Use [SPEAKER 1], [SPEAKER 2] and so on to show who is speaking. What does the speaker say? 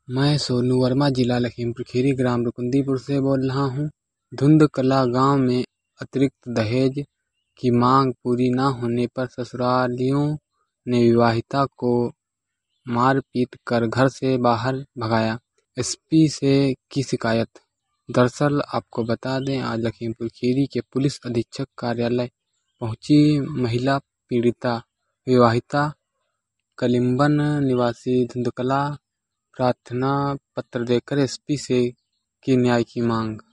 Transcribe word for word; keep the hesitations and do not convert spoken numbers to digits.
[SPEAKER 1] मैं सोनू वर्मा, जिला लखीमपुर खीरी, ग्राम रुकुंदीपुर से बोल रहा हूँ। धुंधकला गांव में अतिरिक्त दहेज की मांग पूरी न होने पर ससुरालियों ने विवाहिता को मारपीट कर घर से बाहर भगाया। एसपी से की शिकायत। दरअसल आपको बता दें, आज लखीमपुर खीरी के पुलिस अधीक्षक कार्यालय पहुंची महिला पीड़िता विवाहिता कलिम्बन निवासी धुंधकला प्रार्थना पत्र देकर एसपी से की न्याय की मांग।